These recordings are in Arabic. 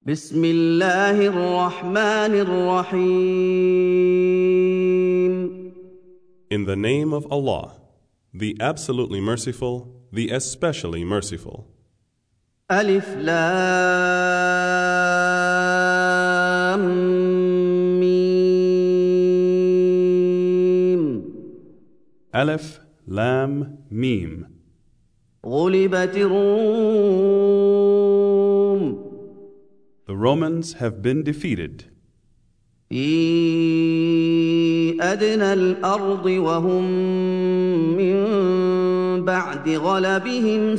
بسم الله الرحمن الرحيم. In the name of Allah, the absolutely merciful, the especially merciful. ألف لام ميم. Aleph, Lam, Mim. غلبت الروم The Romans have been defeated في أدنى الأرض وهم من بعد غلبهم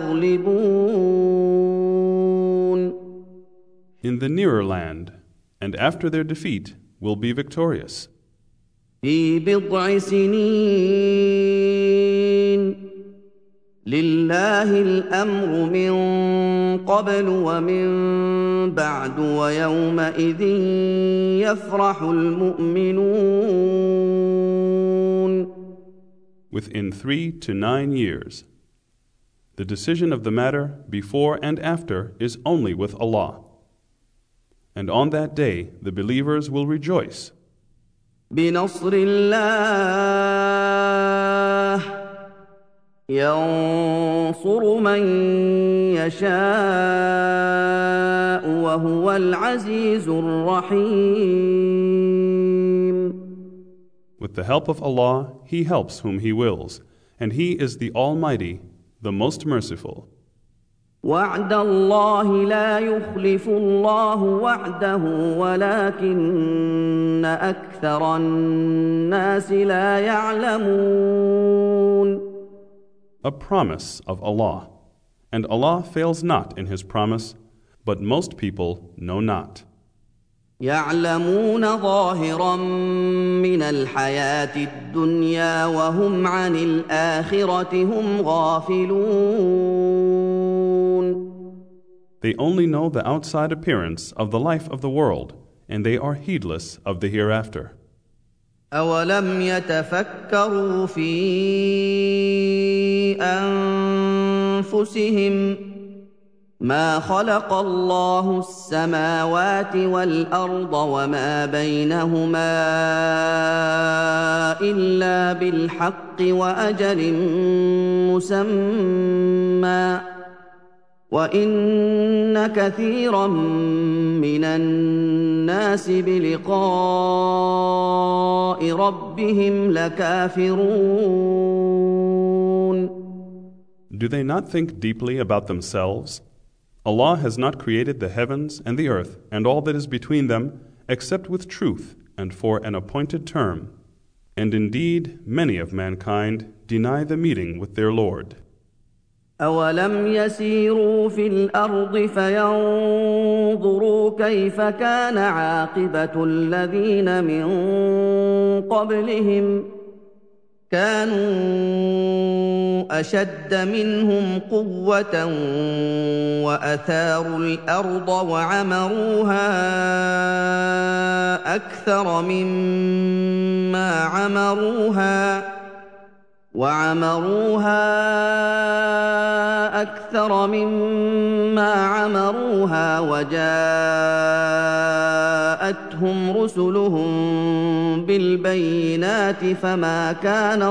سيغلبون. in the nearer land, and after their defeat will be victorious. في بضع سنين لله الأمر من قبل ومن بعد ويومئذ يفرح المؤمنون. Within 3 to 9 years. The decision of the matter before and after is only with Allah. And on that day the believers will rejoice. بنصر الله ينصر من يشاء وهو العزيز الرحيم. With the help of Allah, He helps whom He wills, and He is the Almighty, the most merciful. وعد الله لا يخلف الله وعده ولكن أكثر الناس لا يعلمون. A promise of Allah, and Allah fails not in His promise, but most people know not. يعلمون ظاهرا من الحياة الدنيا وهم عن الآخرة هم غافلون. They only know the outside appearance of the life of the world, and they are heedless of the hereafter. أولم يتفكروا في أنفسهم ما خلق الله السماوات والأرض وما بينهما إلا بالحق وأجل مسمى وإن كثيرا من الناس بلقاء ربهم لكافرون. Do they not think deeply about themselves? Allah has not created the heavens and the earth and all that is between them except with truth and for an appointed term. And indeed, many of mankind deny the meeting with their Lord. أولم يسيروا في الأرض فينظروا كيف كان عاقبة الذين من قبلهم كانوا أشد منهم قوة وأثاروا الأرض وعمروها أكثر مما عمروها وجاءتهم رسلهم بالبينات فما كان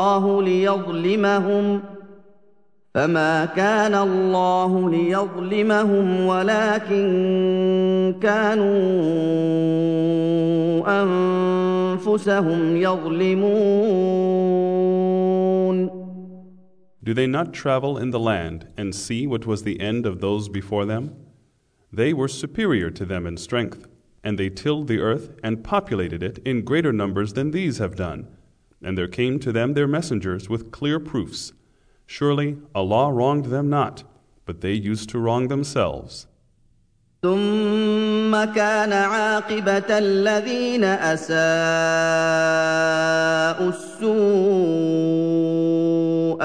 الله ليظلمهم ولكن كانوا أنفسهم يظلمون. Do they not travel in the land and see what was the end of those before them? They were superior to them in strength, and they tilled the earth and populated it in greater numbers than these have done. And there came to them their messengers with clear proofs. Surely Allah wronged them not, but they used to wrong themselves. ثم كان عاقبة الذين أساءوا السوء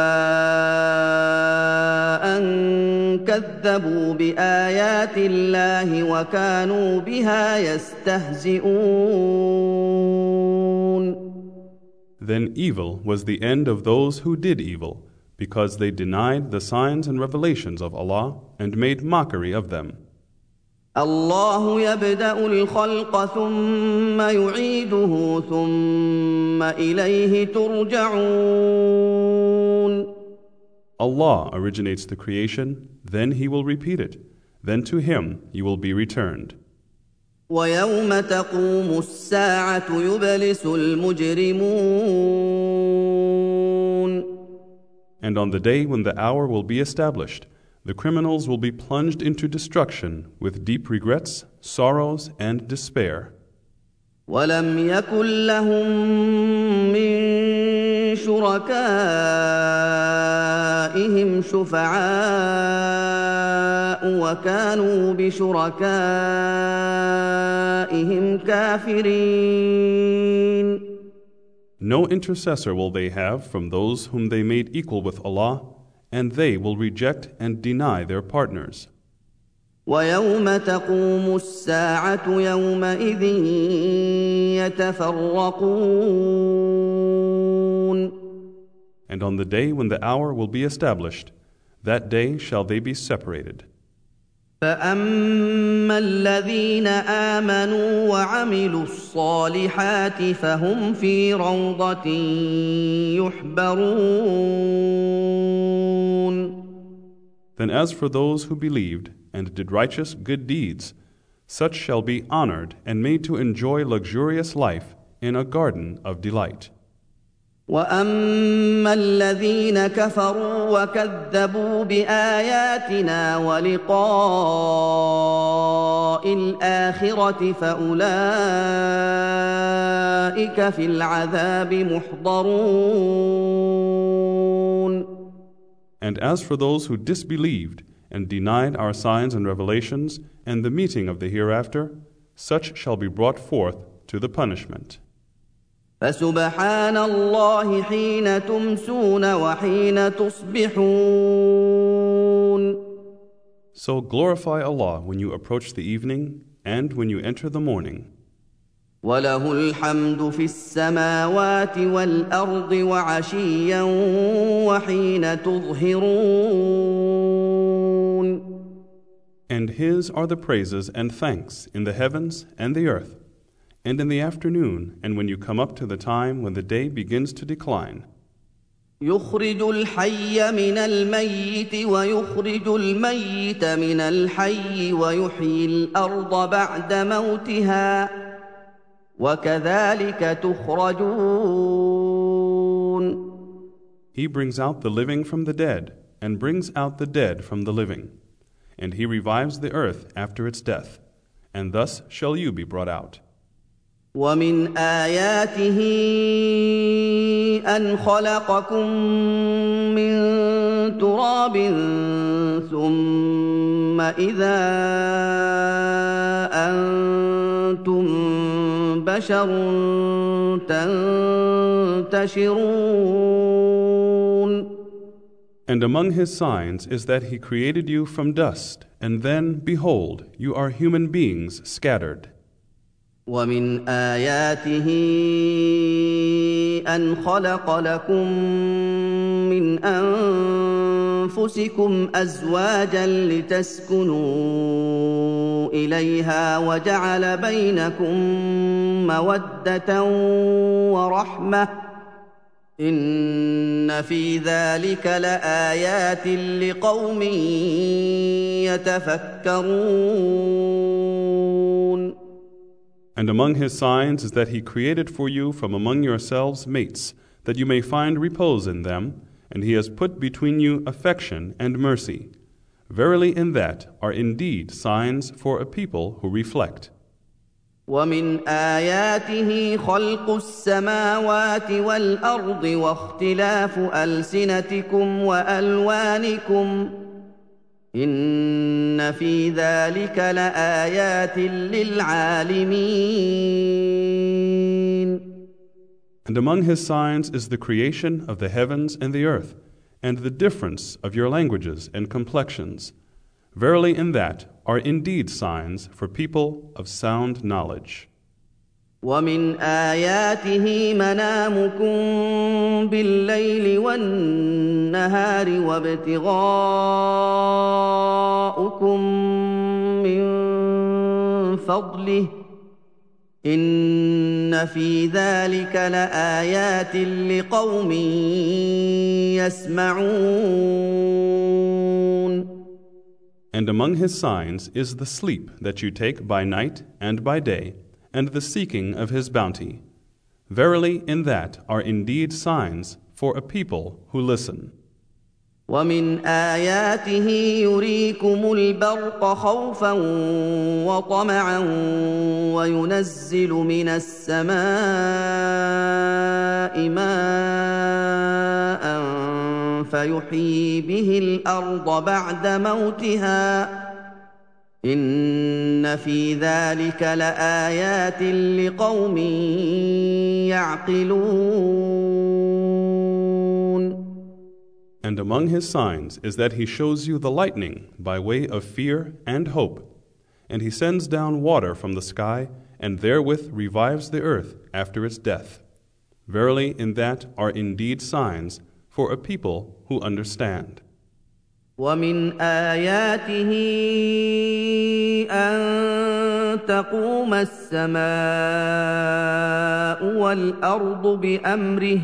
أن كذبوا بآيات الله وكانوا بها يستهزئون. Then evil was the end of those who did evil, because they denied the signs and revelations of Allah and made mockery of them. الله يبدأ الخلق ثم يعيده ثم إليه ترجعون. Allah originates the creation, then He will repeat it. Then to Him you will be returned. ويوم تقوم الساعة يبلس المجرمون. And on the day when the hour will be established, the criminals will be plunged into destruction with deep regrets, sorrows, and despair. ولم يكن لهم من شركائهم شفعاء وكانوا بشركائهم كافرين. No intercessor will they have from those whom they made equal with Allah, and they will reject and deny their partners. ويوم تقوم الساعة يومئذ يتفرقون. And on the day when the hour will be established, that day shall they be separated. فأما الذين آمنوا وعملوا الصالحات فهم في روضة يحبرون. Then as for those who believed and did righteous good deeds, such shall be honored and made to enjoy luxurious life in a garden of delight. وأما الذين كفروا وكذبوا بآياتنا ولقاء الآخرة فأولئك في العذاب محضرون. And as for those who disbelieved and denied our signs and revelations and the meeting of the hereafter, such shall be brought forth to the punishment. فسبحان الله حين تمسون وحين تصبحون. So glorify Allah when you approach the evening and when you enter the morning. وله الحمد في السماوات والأرض وعشيا وحين تظهرون. And His are the praises and thanks in the heavens and the earth, and in the afternoon, and when you come up to the time when the day begins to decline. يخرج الحي من الميت ويخرج الميت من الحي ويحيي الأرض بعد موتها وكذلك تخرجون. He brings out the living from the dead and brings out the dead from the living, and He revives the earth after its death, and thus shall you be brought out. ومن آياته أن خلقكم من تراب ثم إذا أنتم بشر تنتشرون. And among His signs is that He created you from dust, and then, behold, you are human beings scattered. ومن آياته أن خلق لكم من أنفسكم أزواجا لتسكنوا إليها وجعل بينكم مودة ورحمة إن في ذلك لآيات لقوم يتفكرون. And among His signs is that He created for you from among yourselves mates, that you may find repose in them, and He has put between you affection and mercy. Verily in that are indeed signs for a people who reflect. ومن آياته خلق السماوات والأرض واختلاف ألسنتكم وألوانكم إن في ذلك لآيات للعالمين. And among His signs is the creation of the heavens and the earth, and the difference of your languages and complexions. Verily in that are indeed signs for people of sound knowledge. ومن آياته منامكم بالليل والنهار وابتغاؤكم من فضله إن في ذلك لآيات لقوم يسمعون. And among his signs is the sleep that you take by night and by day, and the seeking of his bounty. Verily, in that are indeed signs for a people who listen. ومن آياته يريكم البرق خوفا وطمعا وينزل من السماء ماء فيحيي به الأرض بعد موتها إن في ذلك لآيات لقوم يعقلون. And among his signs is that he shows you the lightning by way of fear and hope, and he sends down water from the sky, and therewith revives the earth after its death. Verily, in that are indeed signs for a people who understand. ومن آياته أن تقوم السماء والأرض بأمره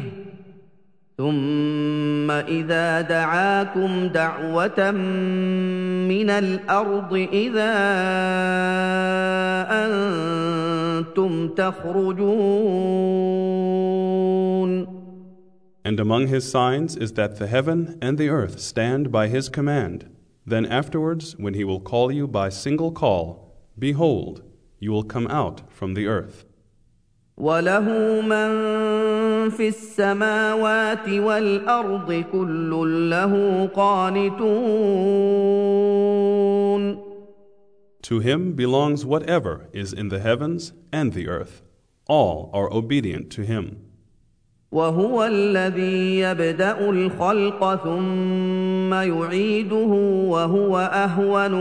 ثم إذا دعاكم دعوة من الأرض إذا أنتم تخرجون. And among his signs is that the heaven and the earth stand by his command. Then afterwards, when he will call you by single call, behold, you will come out from the earth. وله من في السماوات والأرض كل له قانتون. To him belongs whatever is in the heavens and the earth. All are obedient to him. وهو الذي يبدأ الخلق ثم يعيده وهو أهون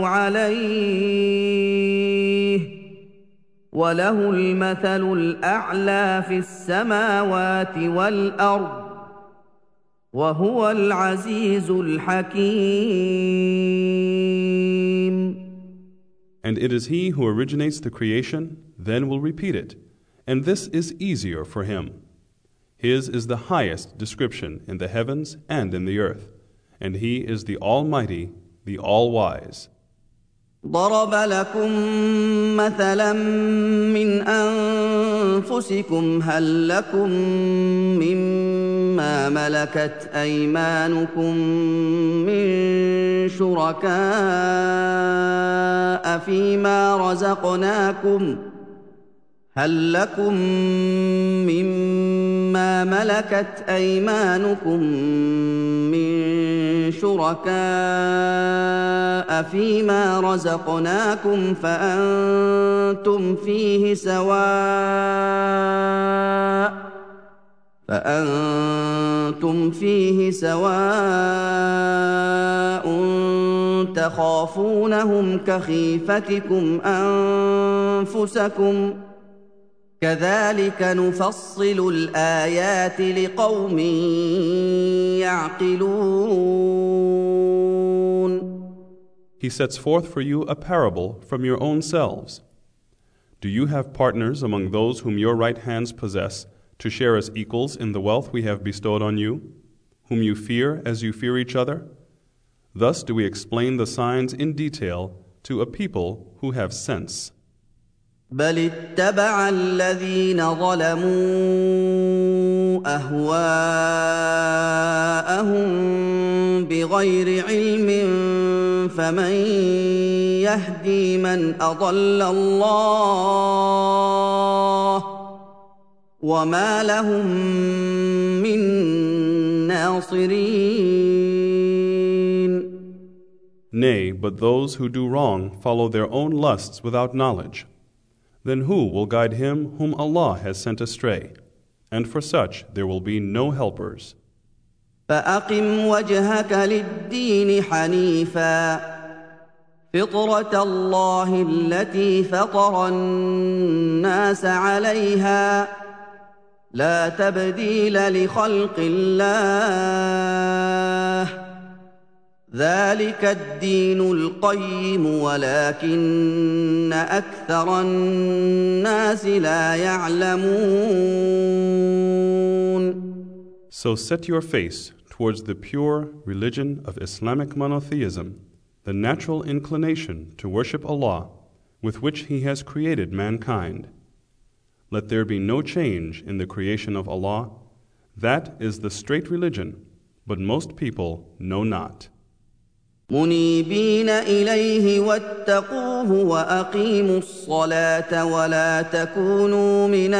عليه وله المثل الأعلى في السماوات والأرض وهو العزيز الحكيم. And it is he who originates the creation, then will repeat it, and this is easier for him. His is the highest description in the heavens and in the earth, and he is the Almighty, the All-Wise. ضرب لكم مثلا من أنفسكم هل لكم مما ملكت أيمانكم من شركاء فيما رزقناكم هل لكم مما ملكت أيمانكم من شركاء فيما رزقناكم فأنتم فيه سواء تخافونهم كخيفتكم أنفسكم كذلك نفصل الآيات لقوم يعقلون. He sets forth for you a parable from your own selves. Do you have partners among those whom your right hands possess to share as equals in the wealth we have bestowed on you, whom you fear as you fear each other? Thus do we explain the signs in detail to a people who have sense. بل اتبع الذين ظلموا أهواءهم بغير علم فمن يهدي من أضل الله وما لهم من ناصرين. Nay, but those who do wrong follow their own lusts without knowledge. Then who will guide him whom Allah has sent astray? And for such there will be no helpers. فأقم وجهك للدين حنيفا فطرة الله التي فطر الناس عليها لا تبديل لخلق الله ذلك الدين القيم ولكن أكثر الناس لا يعلمون. So set your face towards the pure religion of Islamic monotheism, the natural inclination to worship Allah with which He has created mankind. Let there be no change in the creation of Allah. That is the straight religion, but most people know not. منيبين إليه واتقوه وأقيموا الصلاة ولا تكونوا من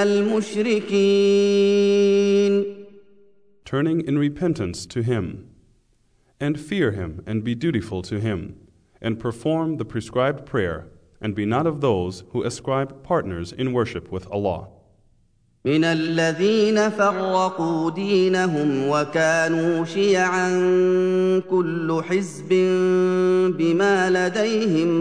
المشركين. Turning in repentance to Him, and fear Him and be dutiful to Him, and perform the prescribed prayer, and be not of those who ascribe partners in worship with Allah. من الذين فرقوا دينهم وكانوا شيعا كل حزب بما لديهم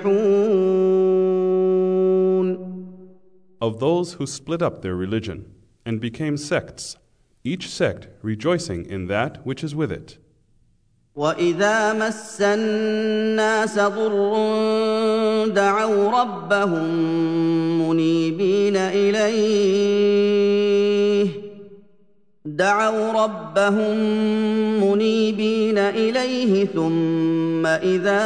فرحون. Of those who split up their religion and became sects, each sect rejoicing in that which is with it. وإذا مس الناس ضر دعوا ربهم منيبين إليه ثم إذا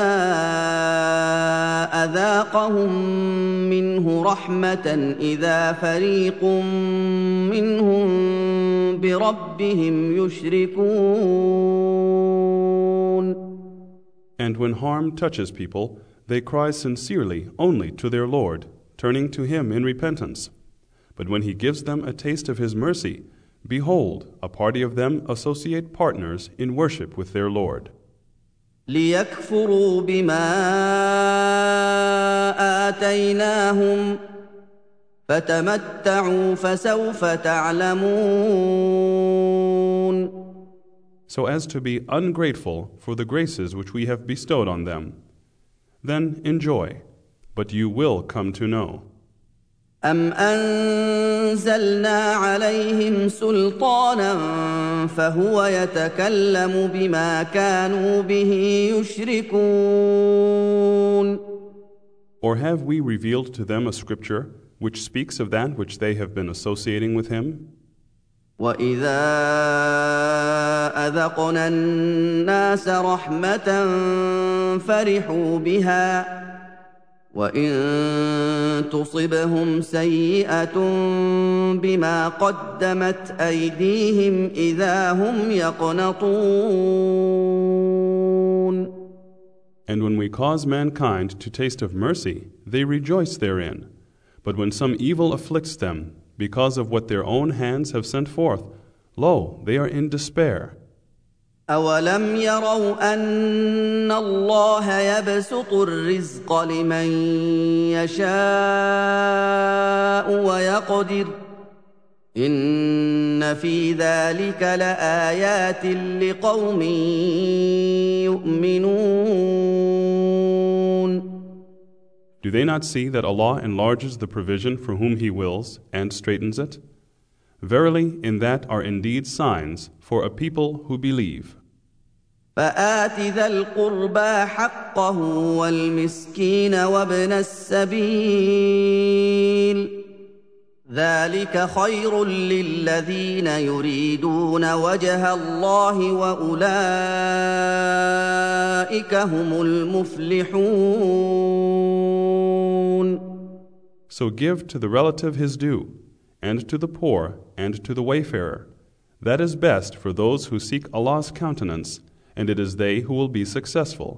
أذاقهم منه رحمة إذا فريق منهم بربهم يشركون. And when harm touches people, they cry sincerely only to their Lord, turning to Him in repentance. But when He gives them a taste of His mercy, behold, a party of them associate partners in worship with their Lord. ليكفروا بما آتيناهم فتمتعوا فسوف تعلمون. So as to be ungrateful for the graces which we have bestowed on them. Then enjoy, but you will come to know. أم أنزلنا عليهم سلطانا فهو يتكلم بما كانوا به يشركون. Or have we revealed to them a scripture which speaks of that which they have been associating with Him? وإذا أذقنا الناس رحمة فرحوا بها وإن تصبهم سيئة بما قدمت أيديهم إذا هم يقنطون. And when we cause mankind to taste of mercy, they rejoice therein. But when some evil afflicts them, because of what their own hands have sent forth, lo, they are in despair. أولم يروا أن الله يبسط الرزق لمن يشاء ويقدر إن في ذلك لآيات لقوم يؤمنون. Do they not see that Allah enlarges the provision for whom He wills and straightens it? Verily, in that are indeed signs for a people who believe. فآت ذا القربى حقه والمسكين وابن السبيل ذلك خير للذين يريدون وجه الله وأولئك هم المفلحون. So give to the relative his due, and to the poor, and to the wayfarer. That is best for those who seek Allah's countenance, and it is they who will be successful.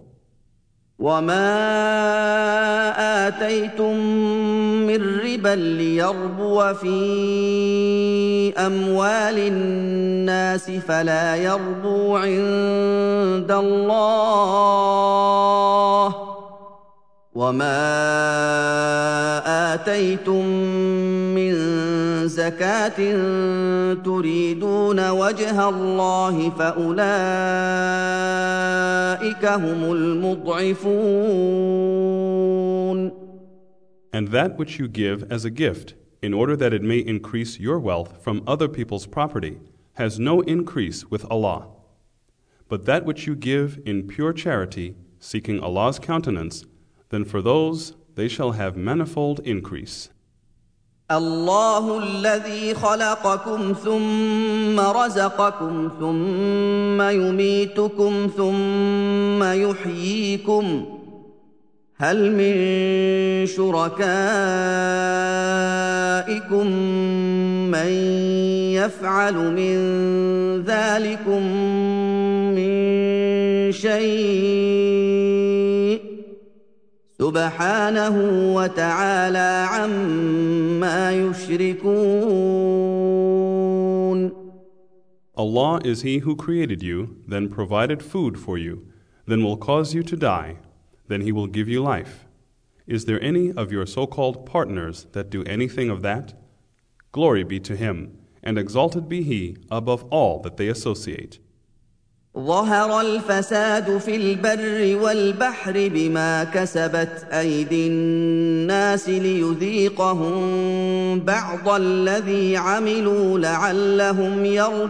وما آتيتم من ربا ليربو في أموال الناس فلا يربو عند الله وما آتيتم من زكاة تريدون وجه الله فأولئك هم المضعفون. And that which you give as a gift, in order that it may increase your wealth from other people's property, has no increase with Allah. But that which you give in pure charity, seeking Allah's countenance, then for those they shall have manifold increase. الله الذي خلقكم ثم رزقكم ثم يميتكم ثم يحييكم هل من شركائكم من يفعل من ذلكم من شيء سبحانه وتعالى عما يشركون. Allah is He who created you, then provided food for you, then will cause you to die, then He will give you life. Is there any of your so-called partners that do anything of that? Glory be to Him, and exalted be He above all that they associate. ظهر الفساد في البر والبحر بما كسبت أيدي الناس ليذيقهم بعض الذي عملوا لعلهم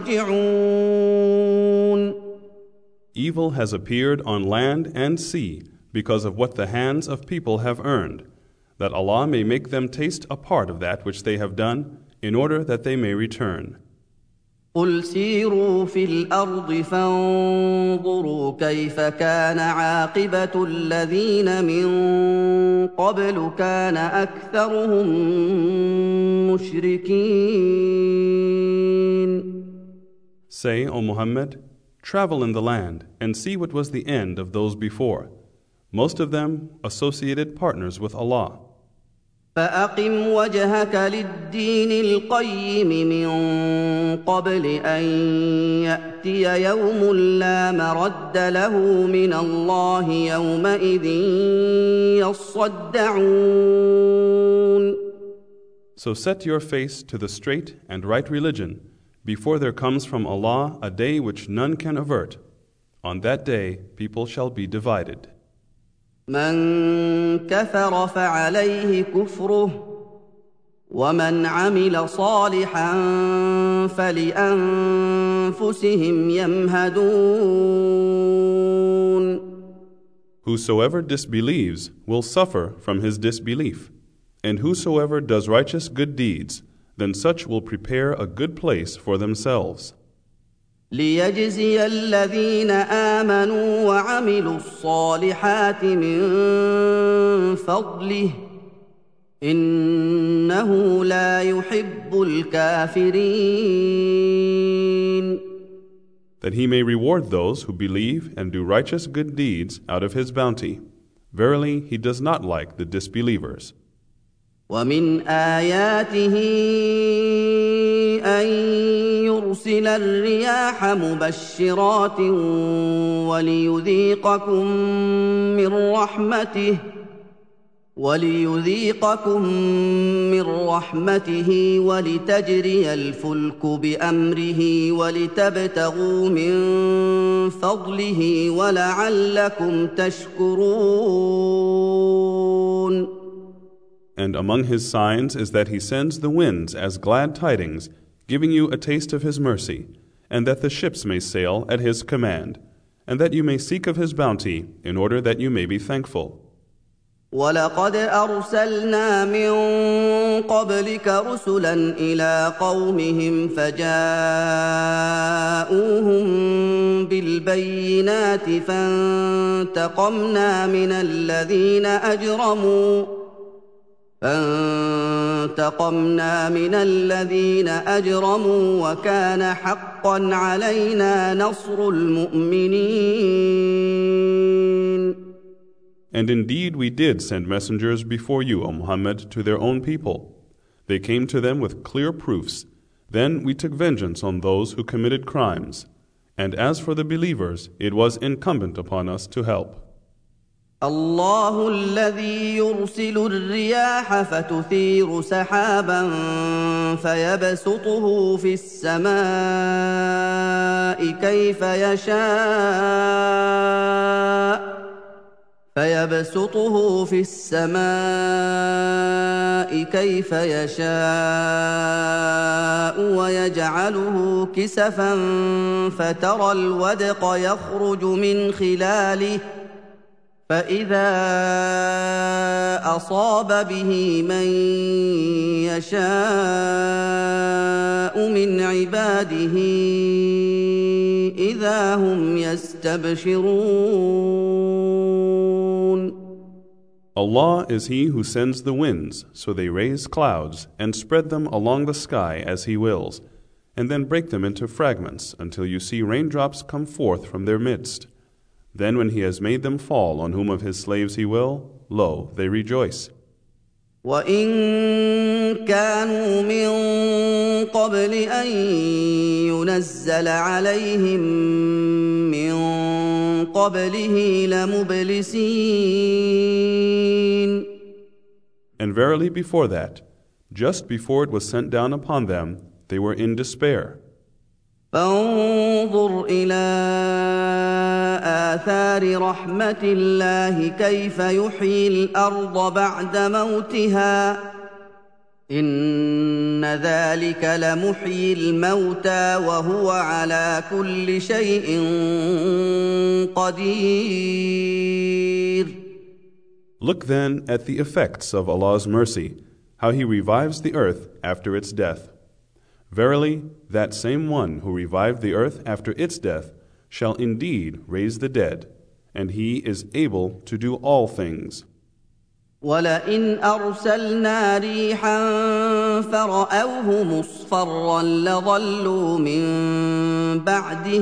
يرجعون. Evil has appeared on land and sea because of what the hands of people have earned, that Allah may make them taste a part of that which they have done, in order that they may return. قل سيروا في الأرض فانظروا كيف كان عاقبة الذين من قبل كان أكثرهم مشركين. Say, O Muhammad, travel in the land and see what was the end of those before. Most of them associated partners with Allah. فأقم وجهك للدين القيم من قبل أن يأتي يوم لا مرد له من الله يومئذ يصدعون. So set your face to the straight and right religion before there comes from Allah a day which none can avert. On that day people shall be divided. من كفر فعليه كفره ومن عمل صالحا فلأنفسهم يمهدون. Whosoever disbelieves will suffer from his disbelief, and whosoever does righteous good deeds, then such will prepare a good place for themselves. ليجزي الذين آمنوا وعملوا الصالحات من فضله إنه لا يحب الكافرين. That he may reward those who believe and do righteous good deeds out of his bounty. Verily, he does not like the disbelievers. ومن آياته أن يرسل الرياح مبشرات وليذيقكم من رحمته ولتجري الفلك بأمره ولتبتغوا من فضله ولعلكم تشكرون. And among his signs is that he sends the winds as glad tidings, giving you a taste of his mercy, and that the ships may sail at his command, and that you may seek of his bounty, in order that you may be thankful. وَلَقَدْ أَرْسَلْنَا مِن قَبْلِكَ رُسُلًا إِلَىٰ قَوْمِهِمْ فَجَاءُوهُم بِالْبَيِّنَاتِ فَانتَقَمْنَا من الذين أجرموا وكان حقا علينا نصر المؤمنين. And indeed we did send messengers before you, O Muhammad, to their own people. They came to them with clear proofs. Then we took vengeance on those who committed crimes. And as for the believers, it was incumbent upon us to help. الله الذي يرسل الرياح فتثير سحابا فيبسطه في السماء كيف يشاء ويجعله كسفا فترى الودق يخرج من خلاله فإذا أصاب به من يشاء من عباده إذا هم يستبشرون. Allah is He who sends the winds, so they raise clouds and spread them along the sky as He wills, and then break them into fragments until you see raindrops come forth from their midst. Then when He has made them fall on whom of His slaves He will, lo, they rejoice. وَإِن كَانُوا مِن قَبْلِ أَن يُنَزَّلَ عَلَيْهِم مِّن قَبْلِهِ لَمُبْلِسِينَ. And verily before that, just before it was sent down upon them, they were in despair. فانظر إلى آثار رحمة الله كيف يحيي الأرض بعد موتها إن ذلك لمحيي الموتى وهو على كل شيء قدير. Look then at the effects of Allah's mercy, how He revives the earth after its death. Verily, that same one who revived the earth after its death shall indeed raise the dead, and He is able to do all things. وَلَئِنْ أَرْسَلْنَا رِيحًا فَرَأَوْهُ مُصْفَرًّا لَظَلُّوا مِن بَعْدِهِ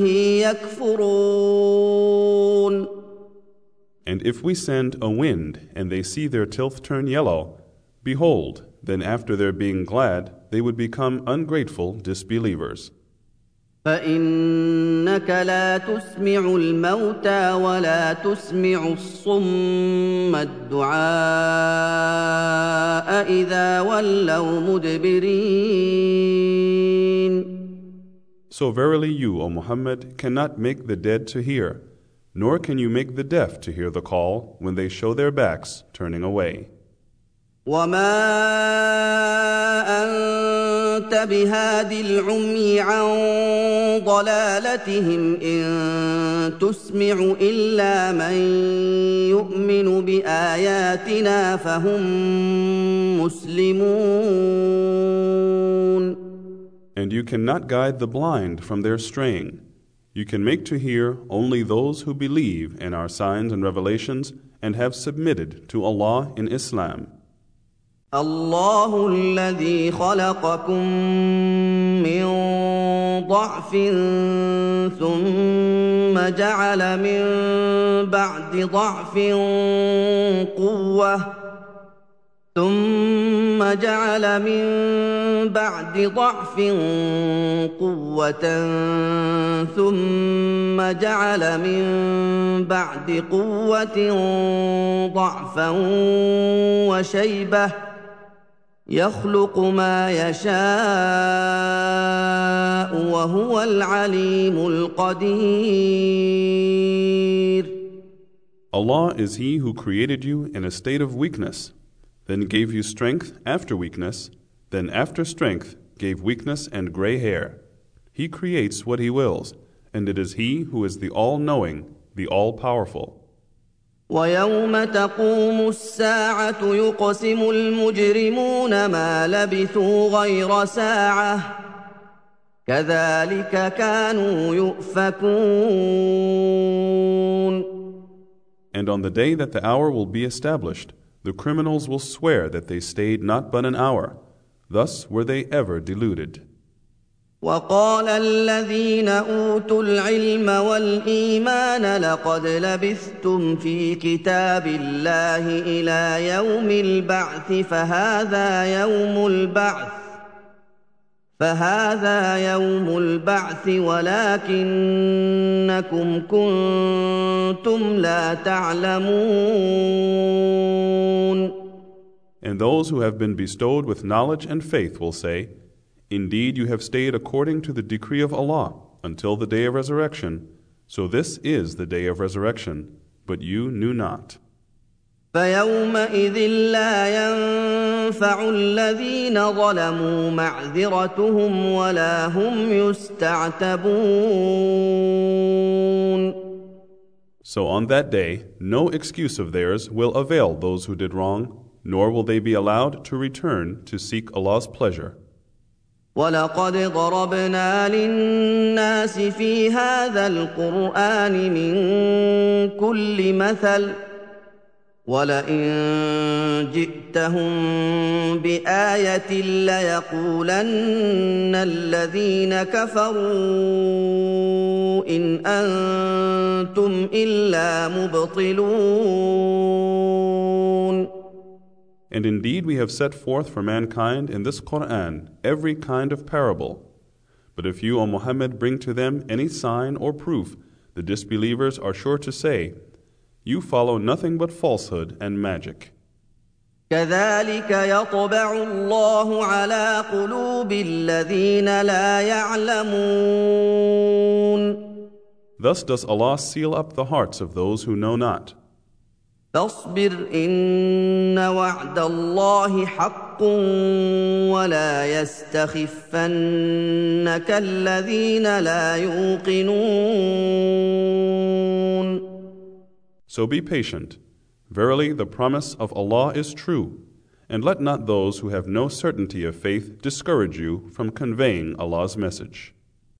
يَكْفُرُونَ. And if we send a wind, and they see their tilth turn yellow, behold, then after their being glad, they would become ungrateful disbelievers. فَإِنَّكَ لَا تُسْمِعُ الْمَوْتَىٰ وَلَا تُسْمِعُ الصُّمَّ الدُّعَاءَ إِذَا وَلَّوْا مُدْبِرِينَ. So verily you, O Muhammad, cannot make the dead to hear, nor can you make the deaf to hear the call when they show their backs, turning away. وَمَا أَنتَ بِهَادِ الْعُمْيِ عَن ضَلَالَتِهِمْ إِن تُسْمِعُ إِلَّا مَن يُؤْمِنُ بِآيَاتِنَا فَهُم مُّسْلِمُونَ. And you cannot guide the blind from their straying. You can make to hear only those who believe in our signs and revelations and have submitted to Allah in Islam. الله الذي خلقكم من ضعف ثم جعل من بعد ضعف قوة ثم جعل من بعد ضعف قوة ثم جعل من بعد قوة ضعفا وشيبة يخلق ما يشاء وهو العليم القدير. Allah is He who created you in a state of weakness, then gave you strength after weakness, then after strength gave weakness and gray hair. He creates what He wills, and it is He who is the all-knowing, the all-powerful. وَيَوْمَ تَقُومُ السَّاعَةُ يُقْسِمُ الْمُجْرِمُونَ مَا لَبِثُوا غَيْرَ سَاعَةٍ كَذَلِكَ كَانُوا يُؤْفَكُونَ. And on the day that the hour will be established, the criminals will swear that they stayed not but an hour. Thus were they ever deluded. وَقَالَ الَّذِينَ أُوتُوا الْعِلْمَ وَالْإِيمَانَ لَقَدْ لَبِثْتُمْ فِي كِتَابِ اللَّهِ إِلَىٰ يَوْمِ الْبَعْثِ فَهَٰذَا يَوْمُ الْبَعْثِ وَلَٰكِنَّكُمْ كُنتُمْ لَا تَعْلَمُونَ. And those who have been bestowed with knowledge and faith will say, Indeed, you have stayed according to the decree of Allah until the day of resurrection. So this is the day of resurrection, but you knew not. فَيَوْمَئِذٍ لَّا تنفع الذين ظلموا معذرتهم ولا هم يستعتبون. So on that day, no excuse of theirs will avail those who did wrong, nor will they be allowed to return to seek Allah's pleasure. وَلَقَدْ ضَرَبْنَا لِلنَّاسِ فِي هَذَا الْقُرْآنِ مِنْ كُلِّ مَثَلٍ وَلَئِنْ جِئْتَهُمْ بِآيَةٍ لَيَقُولَنَّ الَّذِينَ كَفَرُوا إِنْ أَنْتُمْ إِلَّا مُبْطِلُونَ. And indeed we have set forth for mankind in this Qur'an every kind of parable. But if you, O Muhammad, bring to them any sign or proof, the disbelievers are sure to say, "You follow nothing but falsehood and magic." كَذَلِكَ يَطْبَعُ اللَّهُ عَلَى قُلُوبِ الَّذِينَ لَا يَعْلَمُونَ. Thus does Allah seal up the hearts of those who know not. فاصبر إن وعد الله حق ولا يستخفنك الذين لا يوقنون. So be patient. Verily, the promise of Allah is true, and let not those who have no certainty of faith discourage you from conveying Allah's message.